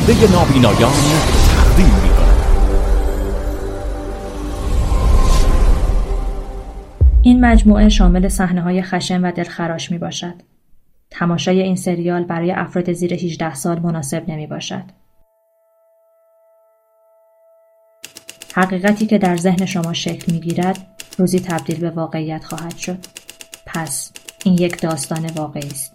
پرده نابینایان تقدیم می‌کند. این مجموعه شامل صحنه‌های خشن و دلخراش میباشد. تماشای این سریال برای افراد زیر 18 سال مناسب نمیباشد. حقیقتی که در ذهن شما شکل میگیرد روزی تبدیل به واقعیت خواهد شد. پس این یک داستان واقعی است.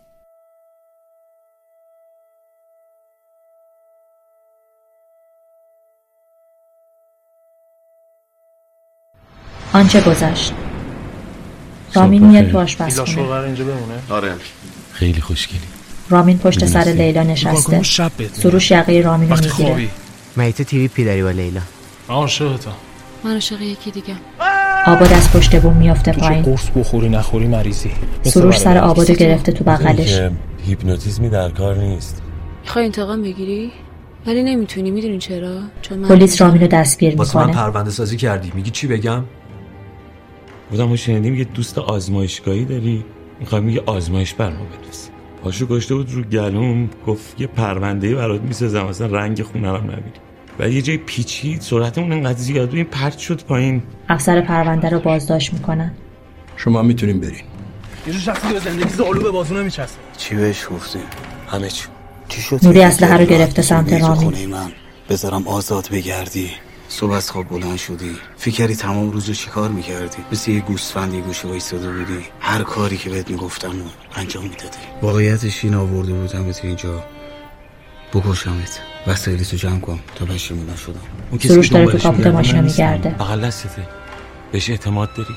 آنچه گذشت. رامین میاد تو آشپزخونه. اینجا بمونه. آره. خیلی خوشگلی. رامین پشت سر لیلا نشسته. سروش یقه رامین رو میگیره. مایت تیوی پیدری با لیلا. عاشقتم. من عاشق یکی دیگه. آباد از پشت بوم میافته پایین. قرص بخوری نخوری مریضی. سروش سر آبادو گرفته تو بغلش. هیپنوتیزمی در کار نیست. میخوای انتقام بگیری؟ ولی نمیتونی. میدونی چرا؟ چون من پلیس رامینو دستگیر میکنه. من پرونده سازی کردی. میگی چی بگم؟ بودم ما شنیدیم یه دوست آزمایشگاهی داری، میخوایم یه آزمایش بر ما بندازی. پاشو گشته بود رو گلوم، گفت یه پرونده‌ای برات میسازم مثلا رنگ خونه رو نبینی. و یه جای پیچید، سرعتمون انقدر زیاد بود این پرت شد پایین. افسر پرونده رو بازداشت میکنن. شما میتونین برین. یه شخصی به زندگی زالو به بازو نمیچسبه. چی بهش گفتی؟ همه چی شد؟ نوری اسلحه رو گرفته سمت رامین. خونه من بذارم آزاد بگردی. صبح از خواب بلند شدی، فکری تمام روزو چی کار میکردی؟ مثل یه گوسفندی گوشه وایساده بودی، هر کاری که بهت میگفتم انجام میدادی. واقعیتش این آورده بودم تو اینجا بکشمت. وسایلتو جمع کن تا پشیمون نشدم. سروش داره تو کاپوت ماشینو میگرده. بغل دستته. بهش اعتماد داری؟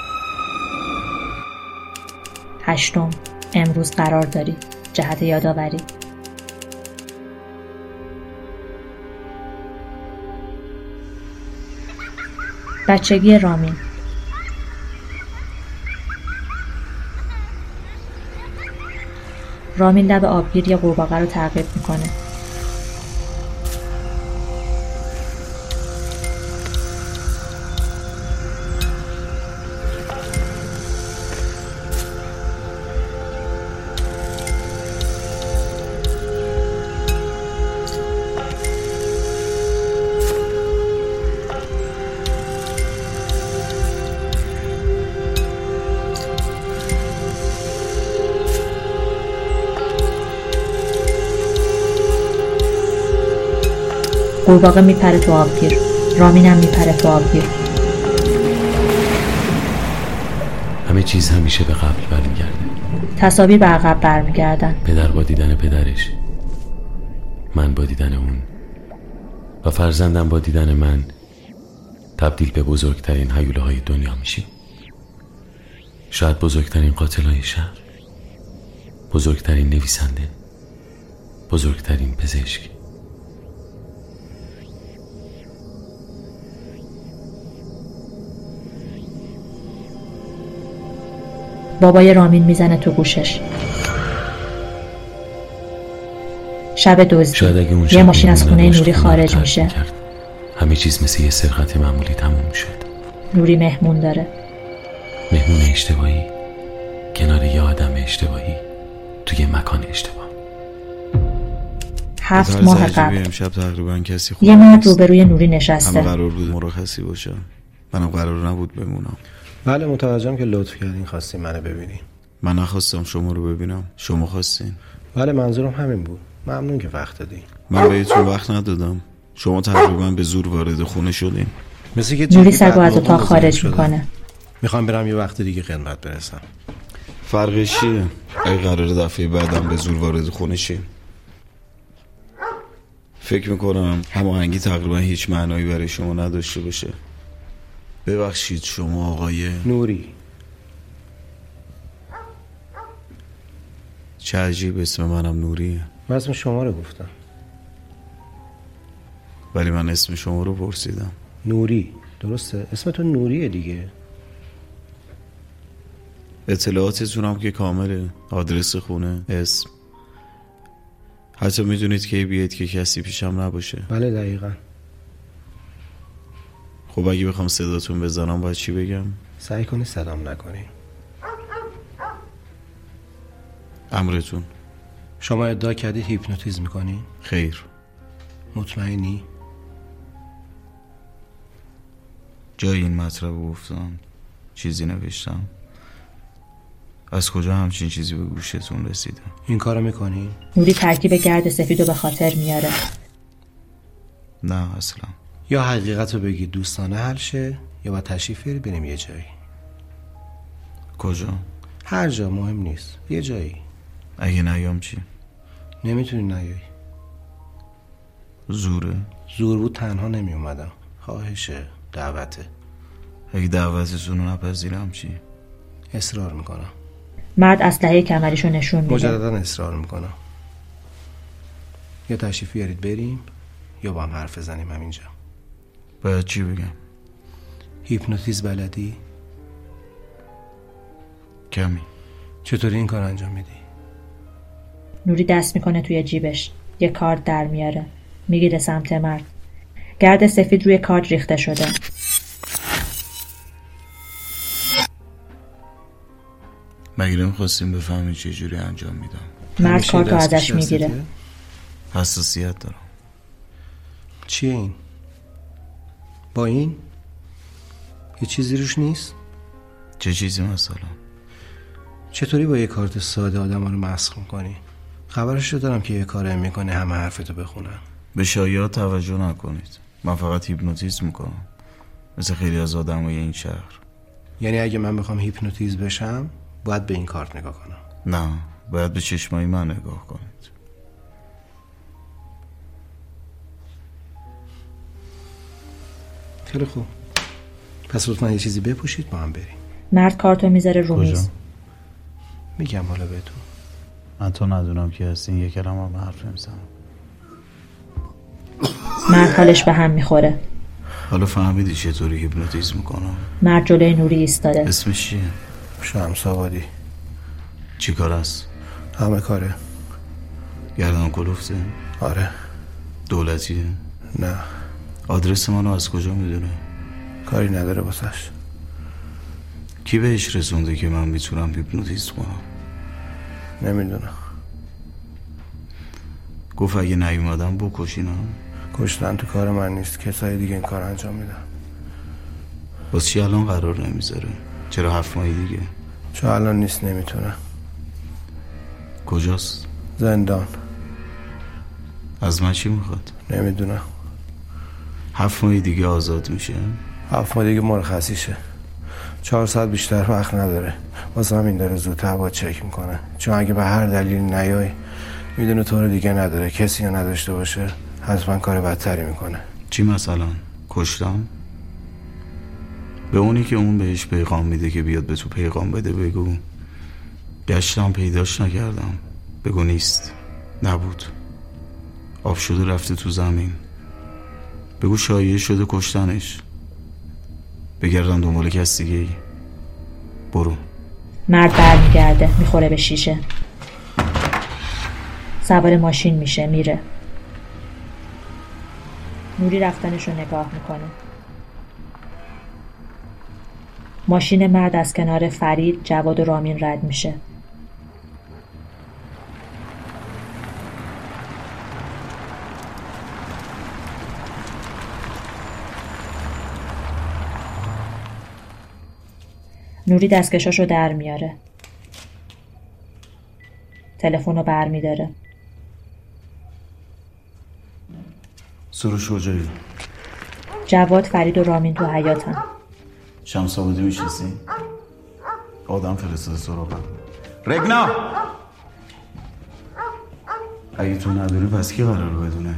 8 امروز قرار داری. جهت یادآوری. بچگی رامین. رامین لب آبگیر یه قورباغه رو تعقیب میکنه. قورباغه میپره تو آبگیر. رامین هم میپره تو آبگیر. همه چیز همیشه به قبل برمیگرده. تصاویر به عقب برمیگردن. پدر با دیدن پدرش، من با دیدن اون و فرزندم با دیدن من تبدیل به بزرگترین هیوله‌های دنیا میشیم. شاید بزرگترین قاتلای شهر، بزرگترین نویسنده، بزرگترین پزشک. بابای رامین میزنه تو گوشش. شب دزدی. یه ماشین از خونه نوری خارج میشه. همه چیز مثل یه سرقت معمولی تموم شد. نوری مهمون داره. مهمون اشتباهی کنار یه آدم اشتباهی توی مکان اشتباه. 7 ماه قبل امشب تقریبا کسی یه مرد روبروی نوری نشسته. همه قرار بود مرخصی باشه، منم قرار نبود بمونم. بله متوجهم که لطف کردین خواستین منو ببینین. من نخواستم شما رو ببینم، شما خواستین. بله منظورم همین بود. ممنون که وقت دادین. من بهتون وقت ندادم. شما تقریبا به زور وارد خونه شدین. مثل که نوری سگو از اتاق خارج میکنه. میخوام برم یه وقت دیگه خدمت برسم. فرقش چیه؟ اگه قرار دفعه بعدم به زور وارد خونه شیم. فکر میکنم هماهنگی تقریبا هیچ معنایی برای شما نداشته باشه. ببخشید شما آقای نوری. چه عجیب اسم منم نوریه. من اسم شما رو گفتم. ولی من اسم شما رو پرسیدم. نوری درسته؟ اسمتون نوریه دیگه. اطلاعاتتون هم که کامله. آدرس خونه، اسم، حتی میدونید که بیاید که کسی پیشم نباشه. بله دقیقاً. خب اگه بخوام صداتون بزنم باید چی بگم؟ سعی کنی صدام نکنی. امرتون. شما ادعا کردید هیپنوتیزم میکنی؟ خیر. مطمئنی؟ جای این مطلب رو گفتم، چیزی نوشتم. از کجا همچین چیزی به گوشتون رسیده؟ این کارو میکنی؟ نوری ترکیب گرد سفیدو به خاطر میاره. نه اصلا. یا حقیقت رو بگی دوستانه حل شه، یا با تشریف بیاری بریم یه جایی. کجا؟ هر جا، مهم نیست، یه جایی. اگه نیام چی؟ نمیتونی نیایی. زوره؟ زور بود تنها نمی اومدم. خواهشه، دعوته. اگه دعوتتون رو نپذیرم چی؟ اصرار میکنم. مرد اسلحه کمریشو نشون میده. مجددا اصرار میکنم. یا تشریف بیارید بریم، یا با هم حرف بزنیم همینجا. باید چی بگم؟ هیپنوتیزم بلدی؟ کمی. چطوری این کار انجام میدی؟ نوری دست میکنه توی جیبش. یه کارت در میاره. میگیره سمت مرد. گرد سفید روی کارت ریخته شده. مگه نمیخواستیم بفهمیم چه جوری انجام میدم؟ مرد کارت رو ازش میگیره. حساسیت دارم. چیه این؟ با این؟ یه چیزی روش نیست؟ چه چیزی مثلا؟ چطوری با یه کارت ساده آدم ها رو مسخ میکنی؟ خبرش رو دارم که یه کاره میکنه همه حرفتو بخونن. به شایعات توجه نکنید. من فقط هیپنوتیزم میکنم، مثل خیلی از آدمای این شهر. یعنی اگه من بخوام هیپنوتیزم بشم باید به این کارت نگاه کنم؟ نه، باید به چشمای من نگاه کنید. خیلی خوب، پس لطفا یه چیزی بپوشید با هم بریم. مرد کارتو میذاره رو میز. میگم حالا بهتون. من تو ندونم که هستین یه کلم هم حرف نمیزنم. مرد حالش به هم میخوره. حالا فهمیدی چطوری هیپنوتیزم میکنم؟ مرد جلوی نوری ایستاده. اسمش چیه؟ شمس آبادی. چی کار است؟ همه کاره. گردن کلفته؟ آره. دولتیه؟ نه. آدرس منو از کجا میدونه؟ کاری نداره واسش. کی بهش رسونده که من میتونم هیپنوتیزم کنم؟ نمیدونم. گفت اگه نیومدم بکشینم. کشتن تو کار من نیست، کسای دیگه این کار انجام میدن. واسه چی الان قرار نمیذاره؟ چرا 7 ماه دیگه؟ چون الان نیست، نمیتونه. کجاست؟ زندان. از من چی میخواد؟ نمیدونم. 7 ماه دیگه آزاد میشه؟ 7 ماه دیگه مرخصیشه. 4 ساعت بیشتر وقت نداره. واسه همین داره زودتر با چک میکنه، چون اگه به هر دلیل نیای میدونه تو رو دیگه نداره، کسی رو نداشته باشه حتما کار بدتری میکنه. چی مثلا؟ کشتم؟ به اونی که اون بهش پیغام میده که بیاد به تو پیغام بده بگو گشتم پیداش نکردم. بگو نیست، نبود، آب شده رفته تو زمین. بگو شایعه شده کشتنش. بگردن دنبال کس دیگه ای. برو. مرد برمیگرده، میخوره به شیشه. سوار ماشین میشه، میره. نوری رفتنشو نگاه میکنه. ماشین مرد از کنار فرید، جواد و رامین رد میشه. نوری دستکشاشو در میاره. تلفن رو بر میداره. سروش کجایی؟ جواد، فرید و رامین تو حیاطن. شمس آبادی میشنسی؟ آدم فرستاده سراغم. رگنا! اگه تو نداری پس کی قرار بدونه؟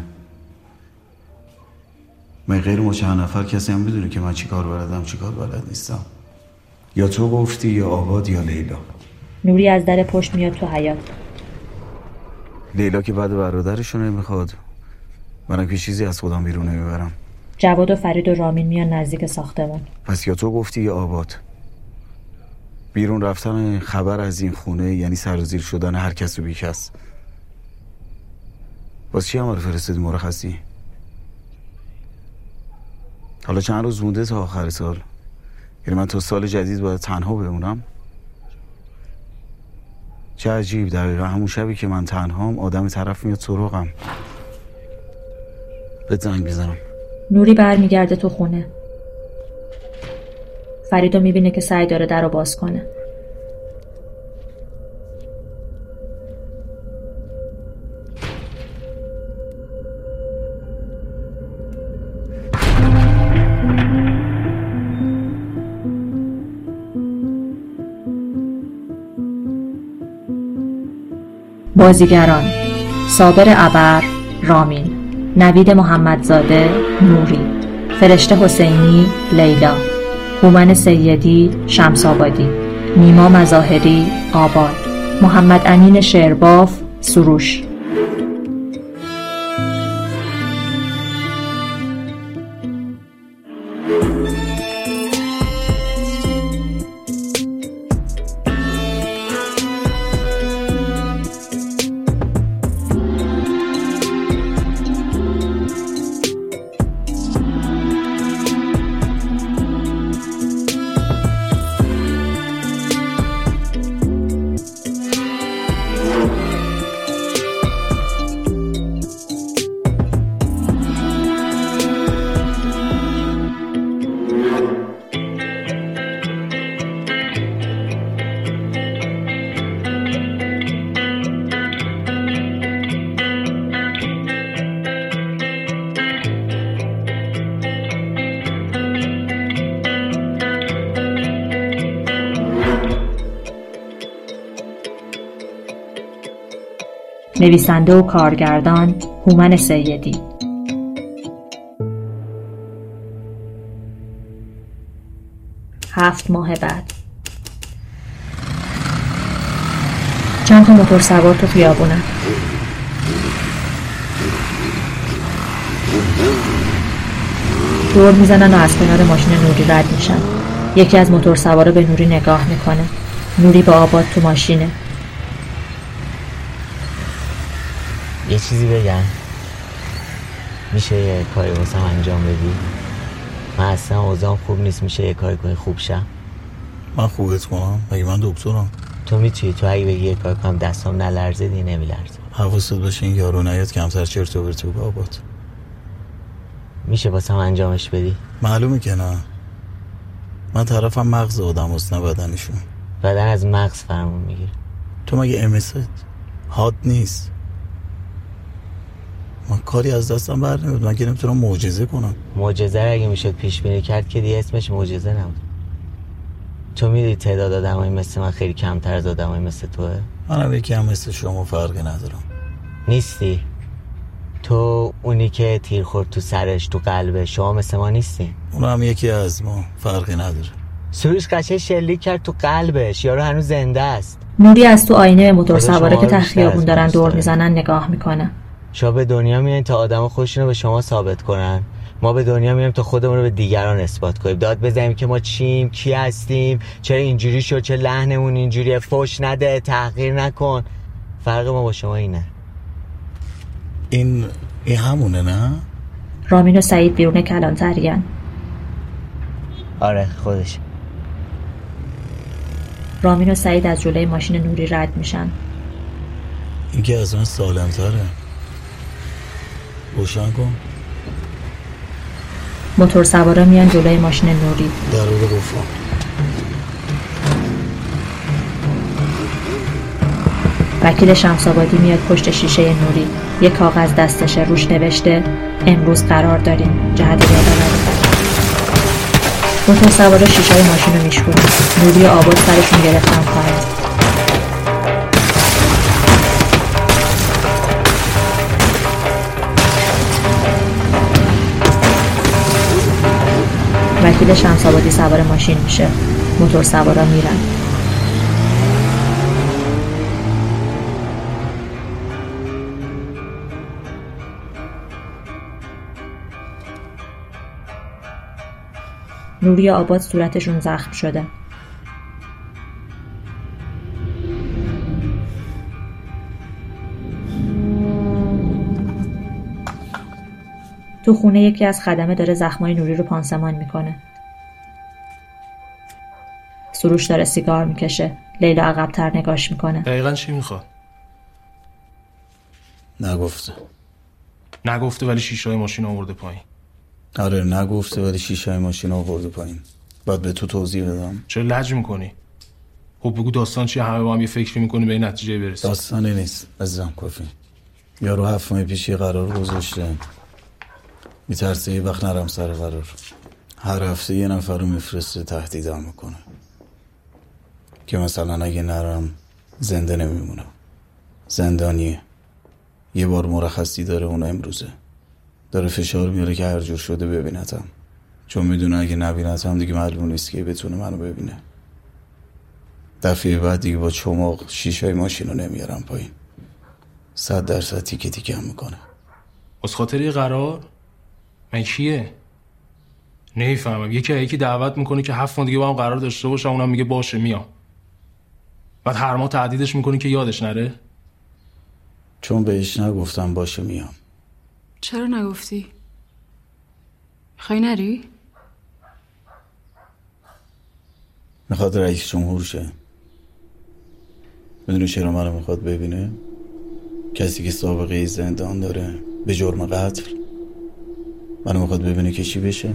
من غیر ما چند نفر کسی هم بدونه که من چی کار بلدم چی کار بلد نیستم؟ یا تو گفتی یا آباد یا لیلا. نوری از در پشت میاد تو حیاط. لیلا که بعد برادرشو نمیخواد، منم که چیزی از خودم بیرون نمیبرم. جواد و فرید و رامین میان نزدیک ساختمون. پس یا تو گفتی یا آباد. بیرون رفتن خبر از این خونه یعنی سرازیر شدن هر کس و بی کس. واسه چی همه رو فرستادی مرخصی؟ حالا چند روز مونده تا آخر سال، یعنی من تا سال جدید باید تنها بمونم؟ چه عجیب، دقیقا همون شبی که من تنهام آدم طرف میاد سراغم. به زنگ بزنم. نوری برمیگرده تو خونه. فریدو میبینه که سعی داره در رو باز کنه. بازیگران: صابر ابر، رامین، نوید محمدزاده، نوری، فرشته حسینی، لیلا، هومن سیدی، شمس‌آبادی، نیما مظاهری، آباد، محمد امین شعرباف، سروش. نویسنده و کارگردان: هومن سیدی. هفت ماه بعد. چند تا موتور سوار تو خیابونن. دور میزنن و از کنار ماشین نوری رد میشن. یکی از موتور سوارا به نوری نگاه میکنه. نوری با آباد تو ماشینه. یه چیزی بگم، میشه یه کاری واسم انجام بدی؟ من اصلا اوضاعم خوب نیست، میشه یه کاری کنی خوب شم؟ من خوبت کنم؟ مگه من دکترم؟ تو میتونی، تو اگه بگی یه کار کنم دستام نلرزه دی نمیلرزه. حواست باشه این یارو نیاد کمتر چرت و پرت بگو آباد. میشه واسم انجامش بدی؟ معلومه که نه. من طرفم مغز آدم هست نه بدنشون. بدن از مغز فرمون میگیره. تو مگه امست هات نیست؟ من کاری از دستم بر نمیاد. من که نمیتونم معجزه کنم. معجزه رو اگه میشد پیش بینی کرد که دیگه اسمش معجزه نبود. تو میدونی تعداد آدمایی مثل من خیلی کمتر از آدمایی مثل توه. منم یکی هم مثل شما فرقی ندارم. نیستی. تو اونی که تیر خورد تو سرش تو قلبش، شما مثل ما نیستی. اونم هم یکی از ما، فرقی نداره. سروش قشه شلیک کرد تو قلبش، یارو هنوز زنده است. نوری از تو آینه موتور سواره که ته خیابون دارن دور میزنن نگاه میکنه. شما به دنیا میایین تا آدما خودشونو به شما ثابت کنن. ما به دنیا میایم تا خودمون رو به دیگران اثبات کنیم. داد بزنیم که ما چیم، کی هستیم، چرا اینجوری شد، چه لحنمون اینجوریه. فوش نده، تحقیر نکن. فرق ما با شما اینه. این همونه نه؟ رامین و سعید بیرون کلانتریان. آره خودش. رامین و سعید از جلوی ماشین نوری رد میشن. این که از من سالم تره. روشن کن. موتور سوارا میان جلوی ماشین نوری. در رو قفل. وکیل شمس‌آبادی میاد پشت شیشه نوری. یک کاغذ دستشه، روش نوشته امروز قرار داریم جهت یادآوری. موتور سوارا شیشه ماشین رو میشکنن. نوری و آباد سرشون گرفتن پایین. وکیل شمس‌آبادی سوار ماشین میشه. موتور سوارا میرن. نوری و آباد صورتشون زخم شده. تو خونه یکی از خدمه داره زخمای نوری رو پانسمان میکنه. سروش داره سیگار میکشه. لیلا عقب‌تر نگاش میکنه. دقیقاً چی میخواد؟ نگفته. نگفته ولی شیشه‌های ماشین آورده پایین. آره نگفته ولی شیشه‌های ماشین آورده پایین. باید به تو توضیح بدم. چرا لج میکنی؟ خب بگو داستان چیه، همه با هم یه فکری میکنیم به این نتیجه برسیم. داستانی نیست عزیزم کافی. یارو 7 ماه پیش یه قرار گذاشته، میترسه یه وقت نرم سر قرار. هر هفته یه نفر رو میفرسته تهدیدم میکنه که مثلا اگه نرم زنده نمیمونم. زندانیه. یه بار مرخصی داره، اون امروزه. داره فشار میاره که هر جور شده ببینتم، چون میدونه اگه نبینتم دیگه معلوم نیست که بتونه منو ببینه. دفعه بعد دیگه با چماق شیشه‌های ماشین رو نمیارم پایین. 100% تیکه تیکه هم میکنه. از خاطر یه قرار؟ من کیه؟ نمیفهمم. یکی دعوت میکنه که 7 ماه دیگه با هم قرار داشته باشم، اونم میگه باشه میام. بعد هر ماه تهدیدش میکنی که یادش نره. چون بهش نگفتم باشه میام. چرا نگفتی؟ میخوای نری؟ میخواد رئیس جمهور شه. میدونی چرا منو میخواد ببینه؟ کسی که سابقه زندان داره به جرم قتل منو میخواد ببینه که چی بشه؟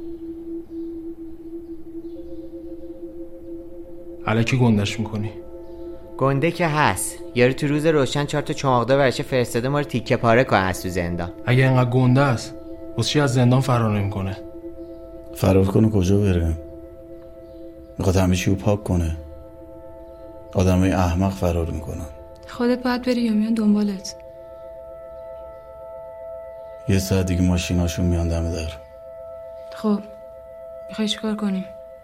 الکی گندش میکنی. گنده که هست. یارو تو روز روشن 4 تا چماقدار برشه فرستاده ما رو تیکه پاره کنه از تو زندان. اگه اینقدر گنده است واسه چی از زندان فرار نمیکنه؟ فرار کنه کجا بره؟ میخواد همه چی رو پاک کنه. آدمای احمق فرار میکنن. خودت باید بری یا میان دنبالت؟ یه ساعت دیگه ماشیناشون میان دم در. خب میخوای چیکار کنیم؟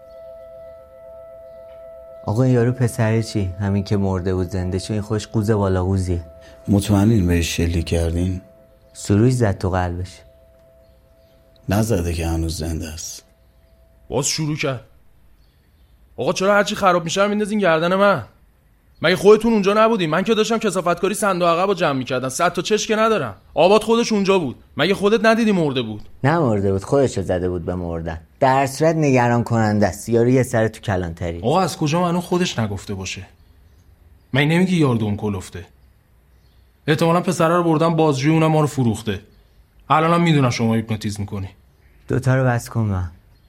آقا یارو پسره چی؟ همین که مرده بود زنده شد. این خوش قوزه بالا قوزیه. مطمئنین بهش شلیک کردین؟ سروش زد تو قلبش. نزده که هنوز زنده است. باز شروع کرد. آقا چرا هرچی خراب میشه میندازین گردن من؟ مگه خودتون اونجا نبودین؟ من که داشتم کثافتکاری صندوق عقبو جمع میکردم. 100 تا چش که ندارم. آباد خودش اونجا بود. مگه خودت ندیدی مرده بود؟ نه مرده بود، خودشو زده بود به مردن. در صورت نگران کننده است. یارو یه سر تو کلانتری. آقا از کجا منو خودش نگفته باشه؟ من نمیگی یار دوم کلفته. احتمالاً پسره رو بردن بازجویی، اونم ما رو فروخته. الانم میدونم شما هیپنوتیزم میکنی. دوتا رو بس کن من.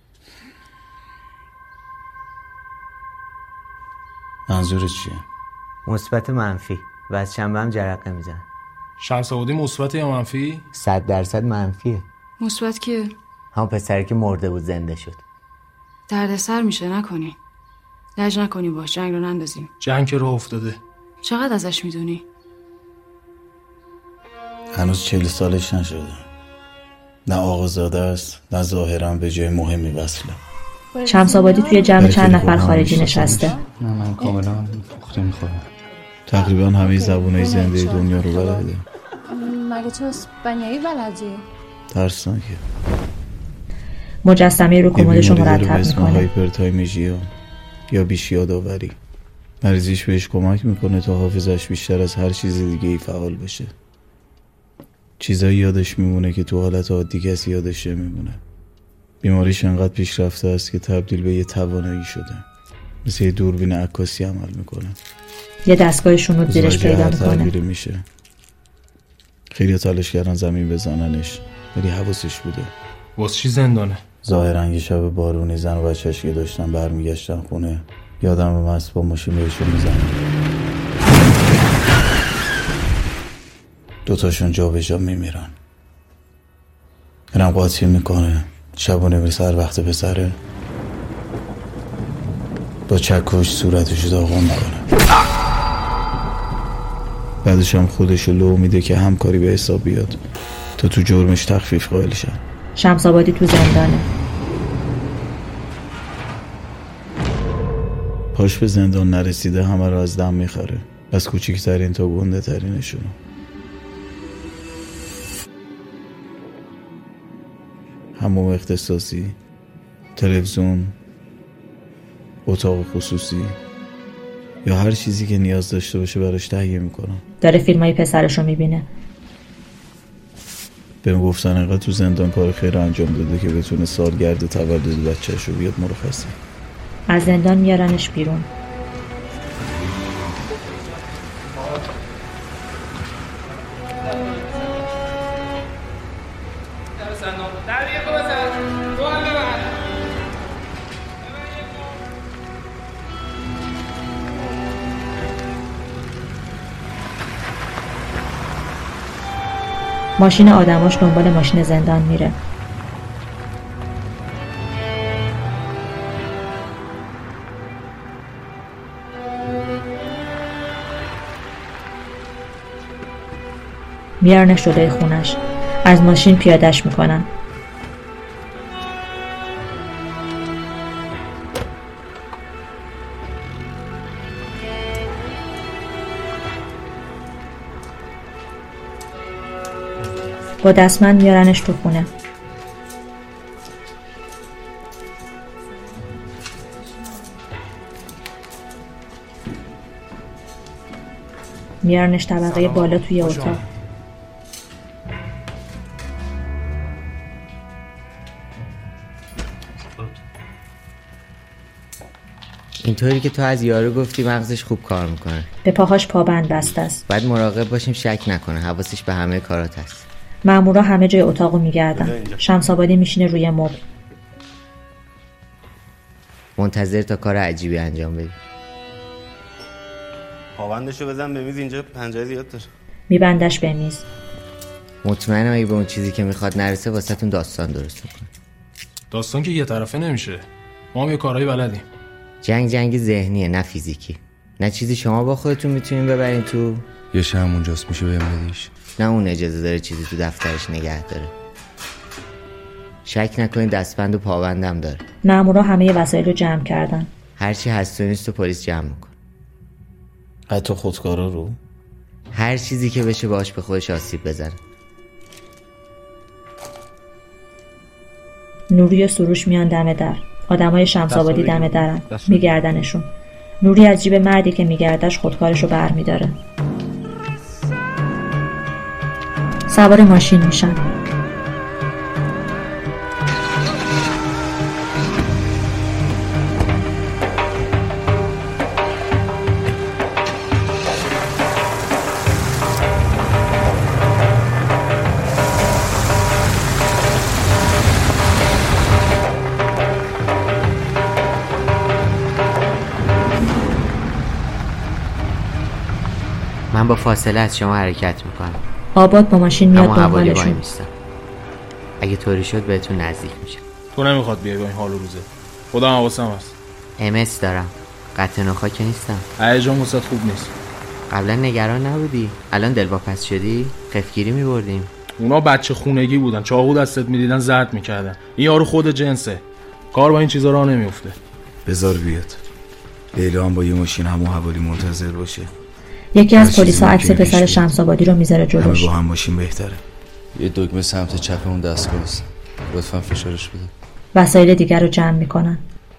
منظورت چیه؟ مثبت منفی. و از شنبه هم جرقه میزن. شمس آبادی مثبت یا منفی؟ 100% منفیه. مثبت کیه؟ همون پسری که مرده بود زنده شد. دردسر میشه، نکنی. لج نکنی باش، جنگ رو نندازیم. جنگ که راه افتاده. چقدر ازش میدونی؟ هنوز 40 سالش نشده. نه آقازاده است، نه ظاهرا به جای مهمی وصله. شمس آبادی توی جمع چند نفر خارجی نشسته. نه من کاملا پخته میخورم. تقریبا همه زبونای زنده دنیا رو بلده. مگه تو اسپانیایی بلدی؟ ترسناکه. مجسمه رو کمدش رو مرتب میکنه. میکنه. هایپرتایمژیا یا بیش یادآوری. مریضیش بهش کمک میکنه تا حافظش بیشتر از هر چیز دیگه ای فعال بشه. چیزایی یادش میمونه که تو حالت عادی کسی یادش نمیمونه. بیماریش انقدر پیشرفته است که تبدیل به یه توانایی شده. مثل یه دوربین عکاسی عمل میکنه. یه دستگاه شنود زیرش پیدا میکنه. میشه. خیلی تلاش کردن زمین بزننش ولی حواسش بوده. واسه چی زندانه؟ ظاهرا یه شب بارونی زن و بچه‌اش که داشتن برمیگشتن خونه، یادم مست با ماشین بهشون میزنه. دوتاشون جا به جا میمیرن. اینم قاطی میکنه. شبونه میرسه هر وقت پسره با چکش صورتشو داغون میکنه. بعدش هم خودشو لو میده که همکاری به حساب بیاد تا تو جرمش تخفیف قائل شن. شمس آبادی تو زندانه. پاش به زندان نرسیده همه رو از دم میخره، از کوچیکترین تا گنده ترینشونو. حموم اختصاصی، تلویزیون، اتاق خصوصی یا هر چیزی که نیاز داشته باشه براش تهیه میکنم. داره فیلمای پسرش رو میبینه. بهم گفتن انقدر تو زندان کار خیر انجام داده که بتونه سالگرد تولد بچه‌شو بیاد مرخصی. از زندان میارنش بیرون. ماشین آدماش دنبال ماشین زندان میره. میارنش جلوی خونش. از ماشین پیادش میکنن. با دستمند میارنش تو خونه. میارنش طبقه بالا توی اتاق. اینطوری که تو از یارو گفتی مغزش خوب کار میکنه. به پاهاش پابند بسته است. باید مراقب باشیم شک نکنه، حواسش به همه کارات هست. مامورا همه جای اتاقو میگردن. شمس‌آبادی میشینه روی مبل. منتظر تا کار عجیبی انجام بدی. پابندشو بزن به میز، اینجا پنجره زیاد داره. میبندش به میز. مطمئنم اگه به اون چیزی که میخواد نرسه واسهتون داستان درست میکنه. داستان که یه طرفه نمیشه. ما هم یه کارهایی بلدیم. جنگ ذهنیه نه فیزیکی. نه چیزی شما با خودتون میتونین ببرین تو. یه شم اونجاست میشه بهم بدیش. نه اون اجازه داره چیزی تو دفترش نگه داره. شک نکنین دستبند و پابندم داره. مامورا همه وسایل رو جمع کردن. هرچی هست و نیست و پلیس جمع میکن. حتی خودکارا رو؟ هر چیزی که بشه باهاش به خودش آسیب بزنه. نوری و سروش میان دم در. آدمای شمس‌آبادی دم درن. میگردنشون. نوری از جیب مردی که میگردش خودکارشو برمیداره. سوار ماشین میشن. من با فاصله از شما حرکت میکنم. آباد با ماشین میاد دنبالشون. اگه طوری شد بهتون نزدیک میشه. تو نمیخواد بیای با این حال و روزه. خودم حواسم هست. MS دارم. قطع نخا که نیستم. هیجان واسه خوب نیست. قبلا نگران نبودی؟ الان دلواپس شدی؟ خفگیری میبردیم. اونا بچه خونگی بودن، چاقو دستت میدیدن زرد میکردن. این یارو خود جنسه. کار با این چیزا راه نمیفته. بذار بیاد. لیلا هم با یه ماشین همو حوالی منتظر باشه. یکی از پلیسا عکس پسر شمس‌آبادی رو میذاره جلوش. همه با هم ماشین بهتره. یه دکمه سمت چپ اون دستگاه است. لطفاً فشارش بده. وسایل دیگر رو جمع میکنن.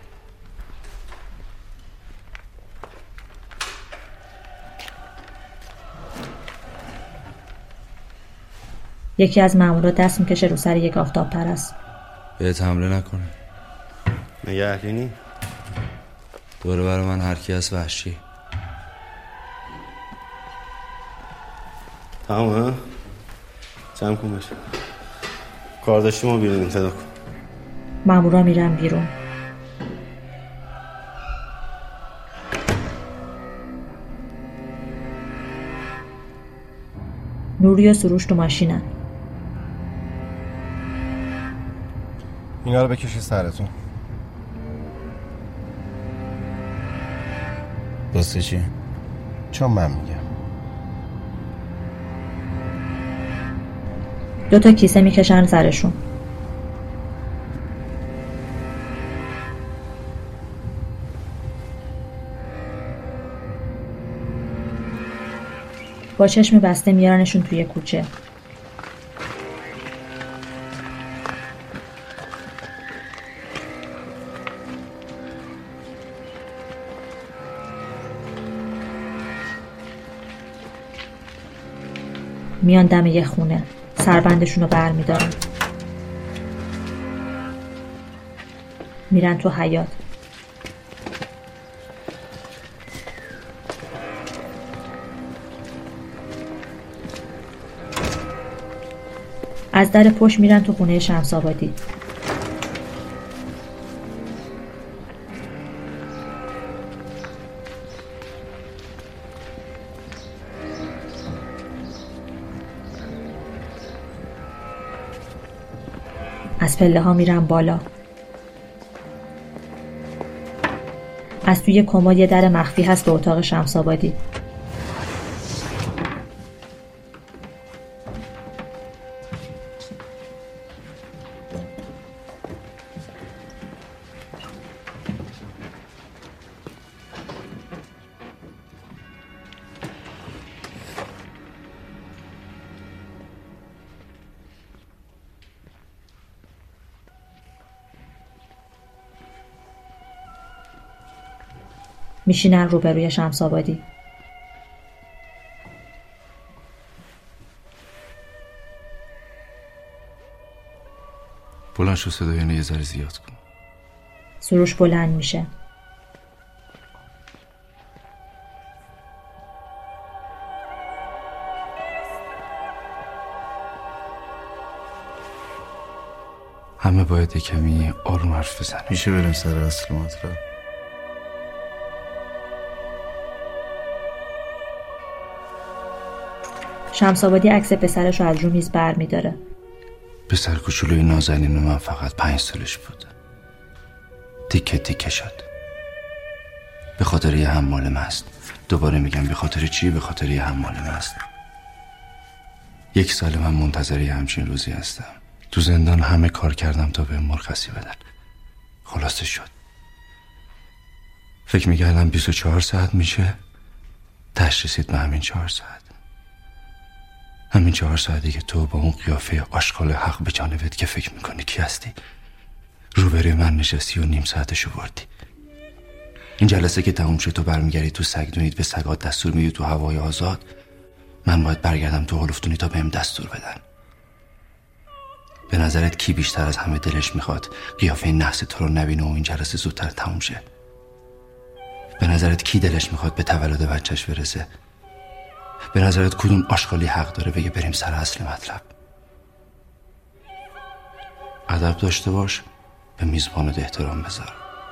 یکی از مامورا دست میکشه رو سر یک آفتاب پرست. بهت حمله نکنه. مگه اهلینی؟ دوره برای من هر کی هست وحشی. تمام ها؟ جمع کن بشه. کار داشتی ما بیرونیم، صدا کن. مامورا میرن بیرون. نوری و سروش تو ماشینن. اینا رو بکشی سرتون. واسه چی؟ چون من میگم. 2 کیسه میکشن سرشون. با چشم بسته میارنشون توی کوچه. میان دم یه خونه. سربندشون رو بر میدارن. میرن تو حیاط. از در پشت میرن تو خونه شمس‌آبادی. از پله ها میرن بالا. از توی کمد یه در مخفی هست به اتاق شمس‌آبادی. میشینن روبروی شمس‌آبادی. بلند شو، صدای اینو یه ذره زیاد کن. سروش بلند میشه. همه باید یه کمی آروم حرف بزنیم. میشه بریم سر اصل مطلب؟ شمس‌آبادی عکس پسرش رو از رو میز بر میداره. پسر کوچولوی نازنین من فقط 5 سالش بود. تیکه تیکه شد. به خاطر یه حمال مست. دوباره میگم به خاطر چی؟ به خاطر یه حمال مست. 1 سال من منتظر یه همچین روزی هستم. تو زندان همه کار کردم تا به مرخصی بدن. خلاصه شد. فکر میکردم 24 ساعت میشه. تش رسید به همین 4 ساعت. همین 4 ساعتی که تو با اون قیافه آشغال حق به جانبت که فکر میکنی کی هستی روبروی من نشستی و نیم ساعتشو بردی. این جلسه که تموم شد تو برمیگردی تو سگدونید، به سگات دستور میدی تو هوای آزاد. من باید برگردم تو هلفتونی تا بهم دستور بدن. به نظرت کی بیشتر از همه دلش میخواد قیافه نحس تو رو نبینه و این جلسه زودتر تموم شه؟ به نظرت کی دلش میخواد به تولد بچهش برسه؟ به نظرت کدوم آشغالی حق داره بگه بریم سر اصل مطلب؟ ادب داشته باش، به میزبانت احترام بذار.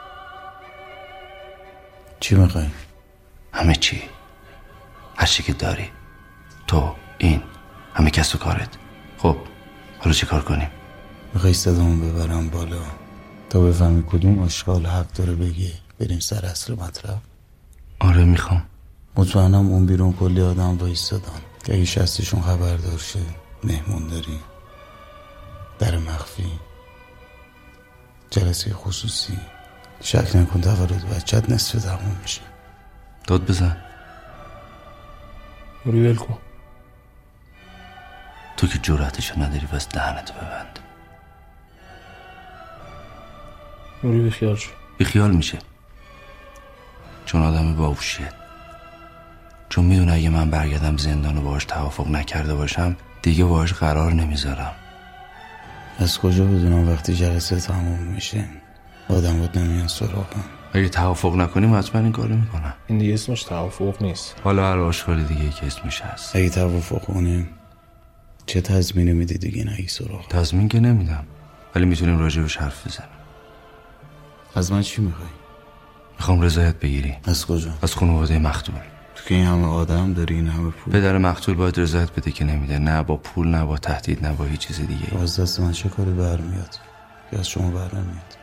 چی میخوای؟ همه چی، هر چی که داری، تو، این، همه کس و کارت. خب حالا چی کار کنیم؟ میخوای صدامون ببرم بالا تا بفهمی کدوم آشغال حق داره بگه بریم سر اصل مطلب؟ آره میخوام. مطمئنم اون بیرون کلی آدم وایستادن که اگه شستشون خبردار شه مهمون داری، در مخفی، جلسه خصوصی. شک نکن تولد بچت نصف تموم میشه. داد بزن. موری ول کن. تو که جرأتشو نداری بس دهنتو ببند. موری بیخیال شو. بیخیال میشه چون آدم باهوشیه. چون میدونه اگه من برگردم زندان و باهاش توافق نکرده باشم دیگه باهاش قرار نمیذارم. از کجا بدونم وقتی جلسه تموم میشه آدم بود نمیان سراغم؟ اگه توافق نکنیم حتما این کارو میکنم. این دیگه اسمش توافق نیست. حالا هر آشغالی دیگه که اسمش هست. اگه توافق کنیم چه تضمینی میدی دیگه نگی سراغ؟ تضمین که نمیدم ولی میتونیم راجبش حرف بزنیم. از من چی میخوای؟ میخوام رضایت بگیری. از کجا؟ از خانواده مقتول. تو که این همه آدم داری، این همه پول. پدر مقتول باید رضایت بده که نمیده، نه با پول، نه با تهدید، نه با هیچ چیز دیگه. از دست من چه کاری برمیاد که از شما برنمیاد؟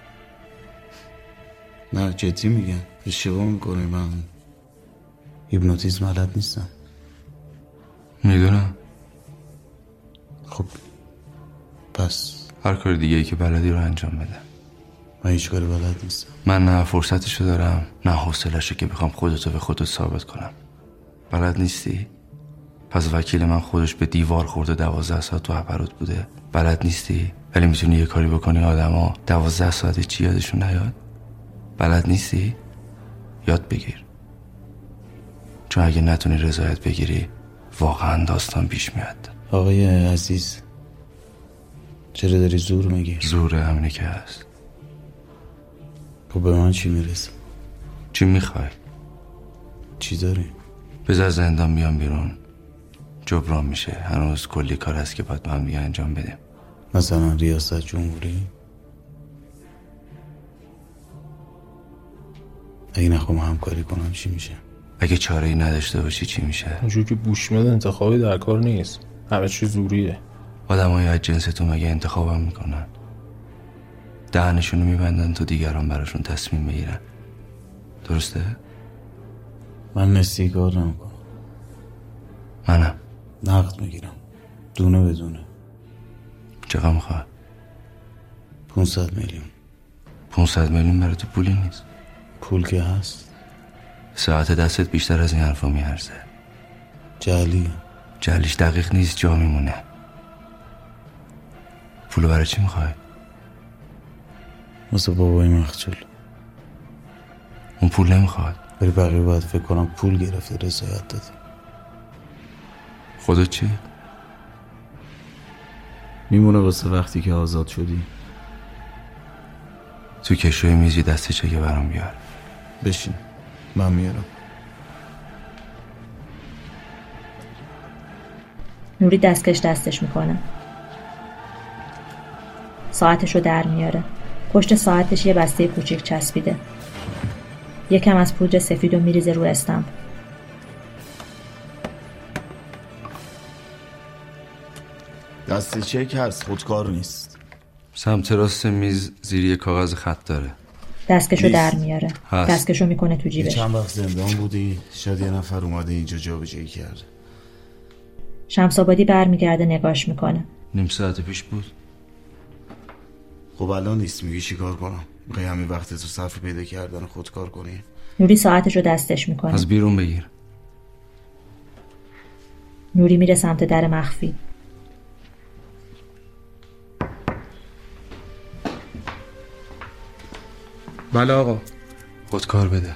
نه جدی میگم، اشتباه میکنی. من هیپنوتیزم بلد نیستم. میدونم. خب پس هر کار دیگه ای که بلدی رو انجام بده. من هیچ کاری بلد نیستم. من نه فرصتشو دارم نه حوصله‌شو که بخوام خودتو به خودت ثابت کنم. بلد نیستی؟ پس وکیل من خودش به دیوار خورده 12 ساعت تو عبرات بوده. بلد نیستی؟ ولی میتونی یه کاری بکنی آدما 12 ساعت چی یادشون نیاد. بلد نیستی؟ یاد بگیر. چون اگه نتونی رضایت بگیری واقعا داستان پیش میاد. آقای عزیز چرا داری زور میگی؟ زور همینه که هست. خب به من چی میرسه؟ چی میخوای؟ چی داری؟ بذار زندان بیام بیرون، جبران میشه. هنوز کلی کار هست که باید با هم دیگه انجام بدیم. مثلا ریاست جمهوری؟ اگه نخوام همکاری کنم چی میشه؟ اگه چاره ای نداشته باشی چی میشه؟ اونجور که بوشمد انتخابی در کار نیست، همه چی زوریه. آدم های از جنس تو مگه انتخابم میکنن؟ دهنشونو میبندن تو دیگران براشون تصمیم بگیرن. درسته؟ من نسیه کار نمیکنم. منم نقد میگیرم دونه بدونه. چقدر میخواد؟ 500 میلیون. 500 میلیون برای تو پولی نیست. پول که هست. ساعت دستت بیشتر از این حرفا میارزه. جعلیش دقیق نیست، جا میمونه. پولو برای چی میخوای؟ مثل بابای مخجول. اون پول نمیخواد. ولی بقیه باید فکر کنم پول گرفته رضایت داده. خودت چی؟ میمونه واسه وقتی که آزاد شدی. تو کشوی میزی دسته چگه برام بیار. بشین من میارم. نوری دستکش دستش میکنه. ساعتشو در میاره. پشت ساعتش یه بسته کوچیک چسبیده. یکم از پودر سفیدو میریزه رو استمپ. دسته چک هست، خودکار نیست. سمت راست میز زیر کاغذ خط داره. دستکشو در میاره. دستکشو میکنه تو جیبش. چند وقت زندان بودی؟ شاید یه نفر اومده اینجا جابجایی کرده. شمس‌آبادی برمیگرده نگاش میکنه. نیم ساعت پیش بود. خب الان نیست، میگی چی کار کنم؟ میخوای همین وقت تو صرف پیدا کردن خودکار کنی؟ نوری ساعتشو دستش میکنه. از بیرون بگیر. نوری میره سمت در مخفی. بله آقا. خودکار بده.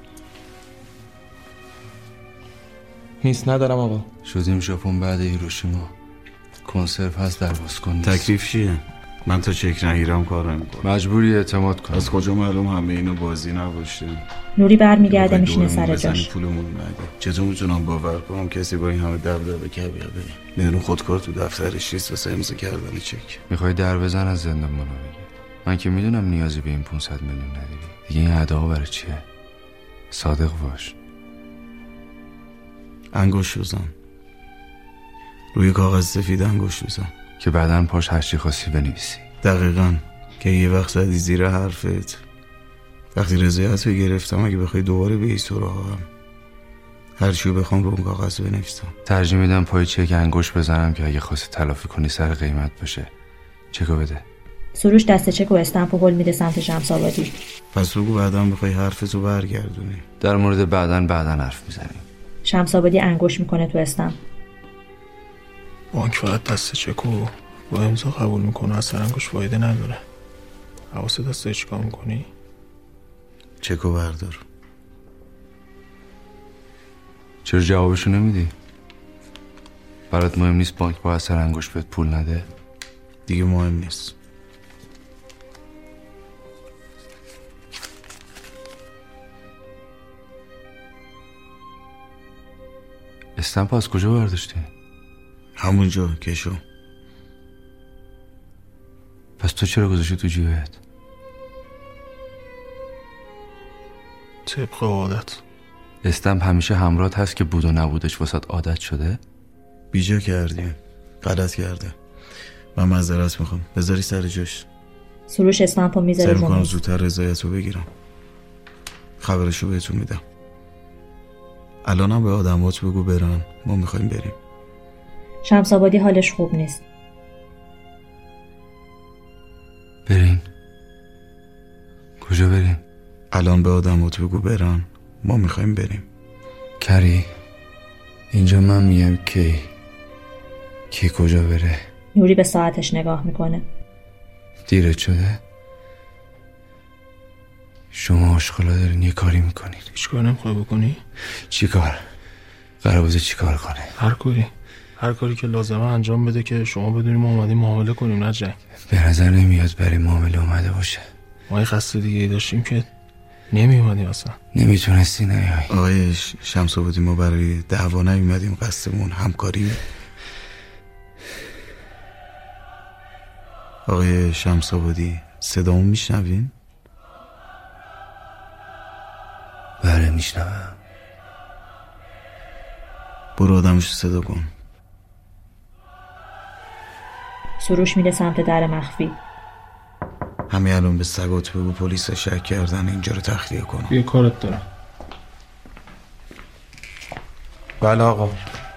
نیست ندارم آقا. شدیم ژاپن بعد هیروشیما. کنسرو هست در باز کن. تکلیف چیه؟ من تا چک نگیرم کار نمیکنم. مجبوری اعتماد کن. از کجا معلوم همه اینو بازی نباشه؟ نوری برمیگرده میشینه سر جاش. پولمون نده. چطور میتونم باور کنم کسی با این همه دبدبه کبیره بدون خودکار تو دفترش نیست واسه امضا کردن چک؟ میخوای در بزن از زندان منو بگی. من که میدونم نیازی به این 500 میلیون نداری. دیگه این ادعا برای چیه؟ صادق باش. انگوش بزن. روی کاغذ سفید انگوش بزن که بعدن پاش هرچی خواستی بنویسی. دقیقاً که یه وقت زدی زیر حرفت. وقتی رضایت رو گرفتم اگه بخوای دوباره به این سراغم هرچی بخوام رو اون کاغذ بنویسم. ترجیح میدم پای چک انگوش بزنم که اگه خواستی تلافی کنی سر قیمت باشه. چکو بده. سروش دست چک و استمپ و هل میده سمت شمس‌آبادی. پس بگو بعداً بخوای حرفتو برگردونی. در مورد بعداً حرف میزنیم. شمس‌آبادی انگوش میکنه تو استمپ. بانک فقط دست چکو با امضا قبول میکنه، اصلا انگوش فایده نداره. حواست دسته چیکار میکنی؟ چکو بردار. چرا جوابشو نمیدی؟ برات مهم نیست بانک با اثر انگوش بهت پول نده؟ دیگه مهم نیست. استمپ از کجا برداشتی؟ همونجا کشو. پس تو چرا گذاشتی تو جیبت؟ طبق عادت. استمپ همیشه همراهت هست که بود و نبودش واسه عادت شده؟ بیجا کردی. غلط کرده. من معذرت میخوام. بذاری سر جاش. سروش استمپو میذاره رو. سعی میکنم زودتر رضایتو بگیرم. خبرشو بهتون میدم. الانم به آدمات بگو برن. ما میخوایم بریم. شمس‌آبادی حالش خوب نیست. بریم. کجا بریم؟ الان به آدمات بگو برن. ما میخوایم بریم. کری اینجا من میگم کی کجا بره؟ نوری به ساعتش نگاه میکنه. دیرت شده؟ شما آشغالا دارین یه کاری میکنین. هیچ کار نمیخوای بکنی؟ چی کار؟ قرار بوده چی کار کنه؟ هر کاری که لازمه انجام بده که شما بدونیم ما اومدیم معامله کنیم نه جنگ. به نظر نمیاد برای معامله اومده باشه. ما یه قصد دیگه داشتیم که نمی اومدیم اصلا. نمیتونستی نیایی. آقای شمس‌آبادی ما برای دعوا نیومدیم، قصدمون همکاری. آقای شمس‌آبادی صدامو میشنوین؟ بله میشنوم. برو آدمشو صدا کن. سروش میره سمت در مخفی. همین الان به سگات بگو پلیس شک کردن اینجا رو تخلیه کنم. یه کارت دارم. بله آقا.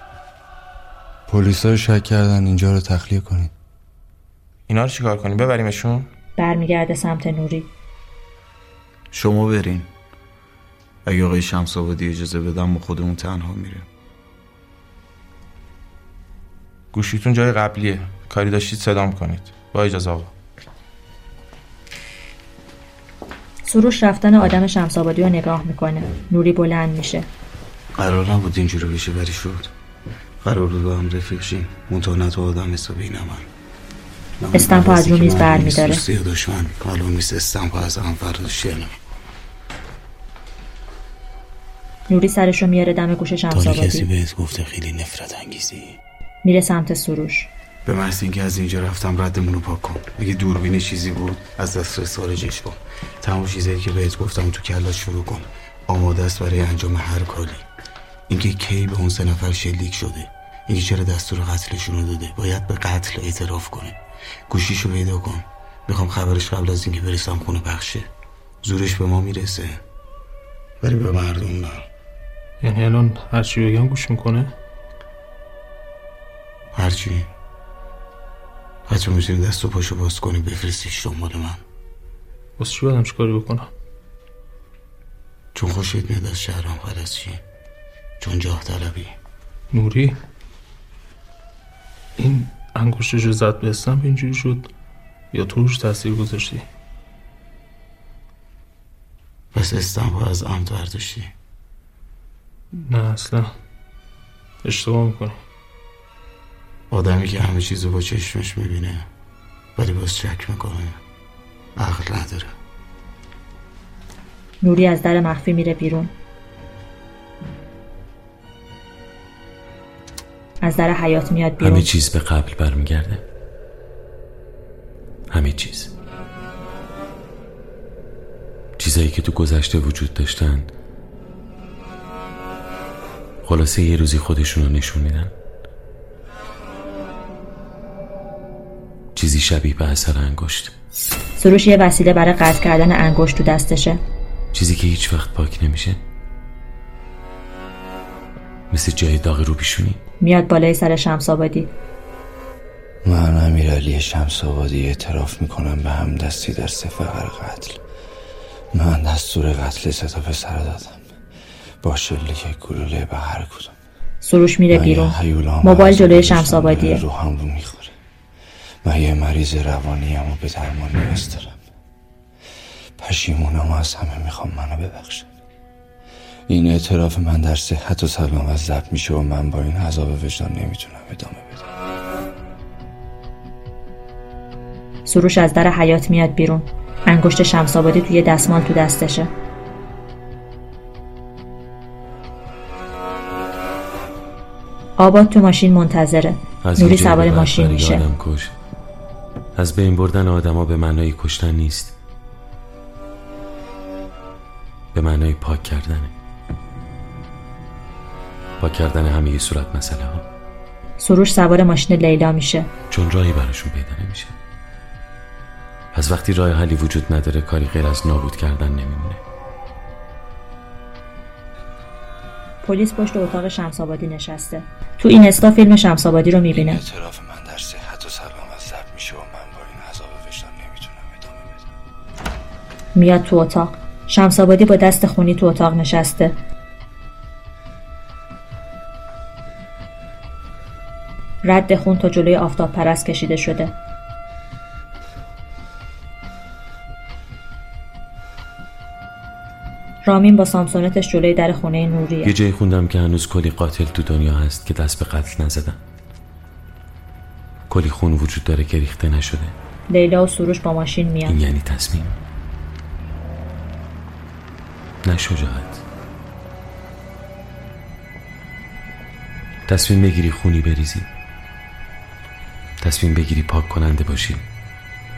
پلیسا شک کردن اینجا رو تخلیه کنید. اینا رو چیکار کنیم؟ ببریمشون؟ برمیگرده سمت نوری. شما برین. اگه آقای شمس‌آبادی اجازه بدم ما خودمون تنها میریم. گوشیتون جای قبلیه. کاری داشتید صدام کنید. با اجازه آقا. سروش رفتن آدم شمس‌آبادی رو نگاه میکنه. نوری بلند میشه. قرار نبود اینجوری بشه ولی شد. قرار بود با هم رفیق شیم. منتها تو آدم حسابی نمن. استمپو از رو میز برمیداره. دوستی و دشمن معلوم نیست استمپو از هم فرداش شنم. نوری سرشو میاره دم گوش شمس‌آبادی. کسی بهت گفته خیلی نفرت انگیزی؟ میره سمت سروش. به محض اینکه از اینجا رفتم ردمونو پاک کن. اگه دوربین چیزی بود از دسترس خارجش کن. تمام چیزایی که بهت گفتم تو کلاش شروع کن. آماده است برای انجام هر کاری. اینکه کی به اون 3 نفر شلیک شده، اینکه چرا دستور قتلشون رو داده، باید به قتل اعتراف کنه. گوشیشو پیدا کن. میخوام خبرش قبل از اینکه برسم خونه پخشه. زورش به ما میرسه ولی به مردم نه. یعنی الان هرچی بگم گوش میکنه؟ هرچی. حتی میتونی دست و پاشو باز کنی بفرستیش دنبال من. بس چی باید همچه کاری بکنم؟ چون خوشت میاد از شهرم خلاص چی؟ چون جاه طلبی. نوری این انگشتشو زد به استمپ اینجوری شد یا تو روش تاثیر گذاشتی؟ پس استمپ از عمد برداشتی؟ نه اصلا اشتباه میکنی. آدمی که همه چیزو با چشمش میبینه ولی باز شک میکنه عقل نداره. نوری از در مخفی میره بیرون. از در حیاط میاد بیرون. همه چیز به قبل برمیگرده. همه چیز. چیزایی که تو گذشته وجود داشتن خلاصه یه روزی خودشون رو نشون میدن. چیزی شبیه به اثر انگشت. سروش یه وسیله برای قطع کردن انگشت تو دستشه. چیزی که هیچ وقت پاک نمیشه. مثل جای داغ رو پیشونی. میاد بالای سر شمس‌آبادی. من امیرعلی شمس‌آبادی اعتراف میکنم به هم دستی در 3 فقر قتل. من دستور قتل 3 تا پسر دادم با شلیک گلوله به هر کدوم. سروش میره بیرون. موبایل جلوی شمس‌آبادیه. روحم رو میخوره. من یه مریض روانیم و به درمان نیاز دارم. پشیمونم و از همه میخوام منو ببخشن. این اعتراف من در صحت و سلامت ضبط میشه و من با این عذاب وجدان نمیتونم ادامه بدم. سروش از در حیاط میاد بیرون. انگشت شمس‌آبادی توی دستمال تو دستشه. آباد تو ماشین منتظره. نوری سوار ماشین میشه. از بین بردن آدما به معنای کشتن نیست، به معنای پاک کردنه. پاک کردن همه صورت مسئله ها. سروش سوار ماشین لیلا میشه. چون راهی براشون پیدا نمیشه. پس وقتی راه حلی وجود نداره کاری غیر از نابود کردن نمیمونه. پلیس پشت اتاق شمس‌آبادی نشسته. تو این استا فیلم شمس‌آبادی رو میبینه. اعتراف من در صحت و سلامت ضبط میشه و من با این عذاب وجدان نمیتونم ادامه بدم. میاد تو اتاق. شمس‌آبادی با دست خونی تو اتاق نشسته. رد خون تا جلوی آفتاب پرست کشیده شده. رامین با سامسونتش جلوی در خونه نوریه. یه جایی خوندم که هنوز کلی قاتل تو دنیا هست که دست به قتل نزدن. کلی خون وجود داره که ریخته نشده. لیلا و سروش با ماشین میان. این یعنی تصمیم، نه شجاعت. تصمیم بگیری خونی بریزی، تصمیم بگیری پاک کننده باشی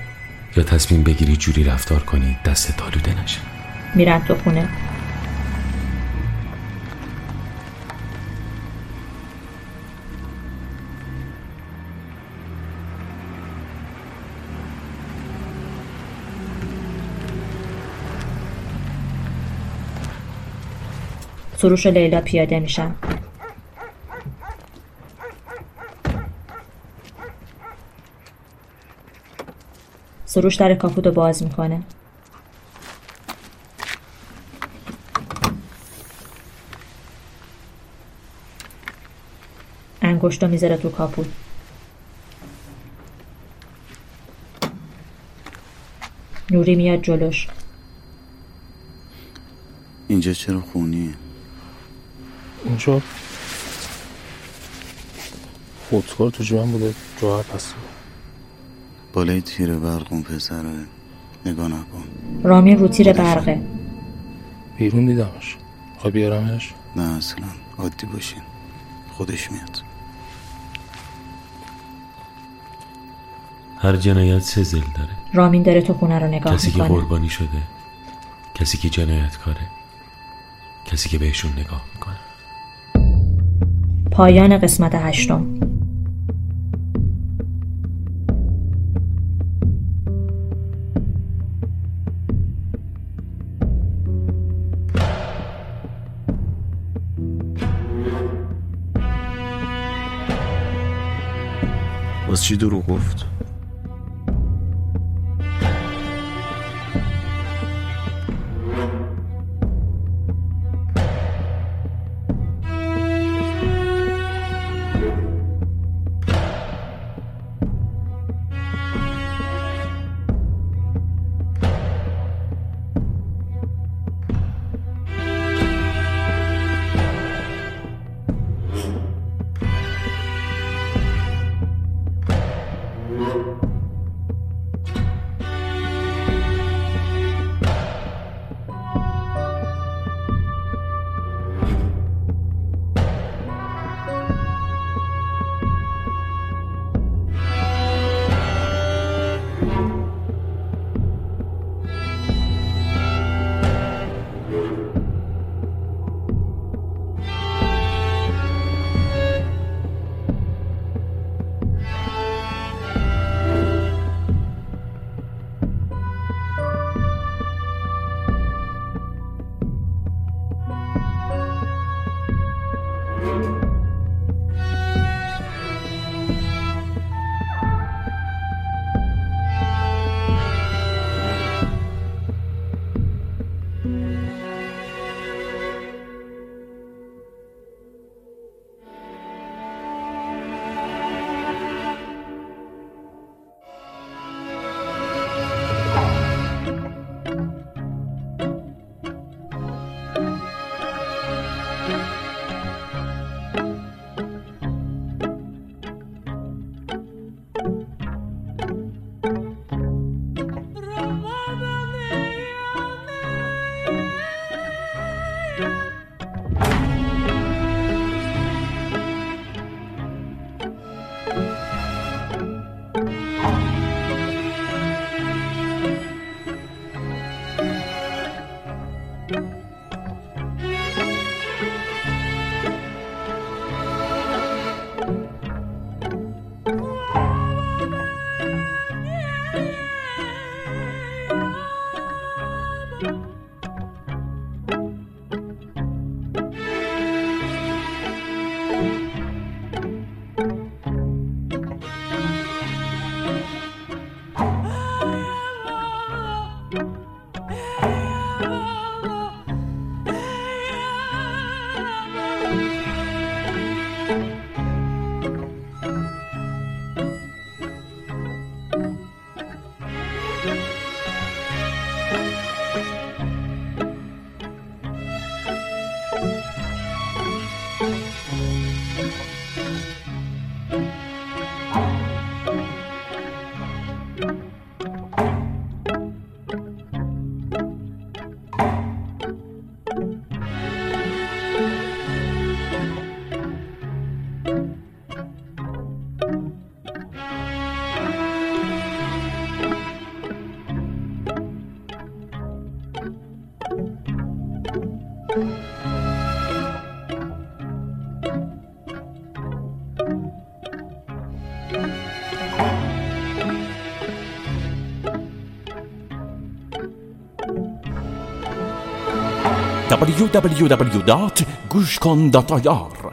یا تصمیم بگیری جوری رفتار کنی دست آلوده نشه. میرن تو خونه. سروش و لیلا پیاده میشن. سروش در کاپوتو باز میکنه. انگشتو میذاره تو کاپوت. نوری میاد جلوش. اینجا چرا خونیه؟ اینجا خودکار تو جوان بوده، جوهر پس بالای تیر برقون پسره، نگاه نکن. رامین رو تیر برقه. بیرون دیدمش. خواهی بیارمش؟ نه اصلا، عادی باشین، خودش میاد. هر جنایت 3 ضلع داره. رامین داره تو خونه رو نگاه کسی میکنه. که قربانی شده، کسی که جنایتکاره، کسی که بهشون نگاه میکنه. پایان قسمت 8. باز چی دروغ گفت؟ www.gushkon.ir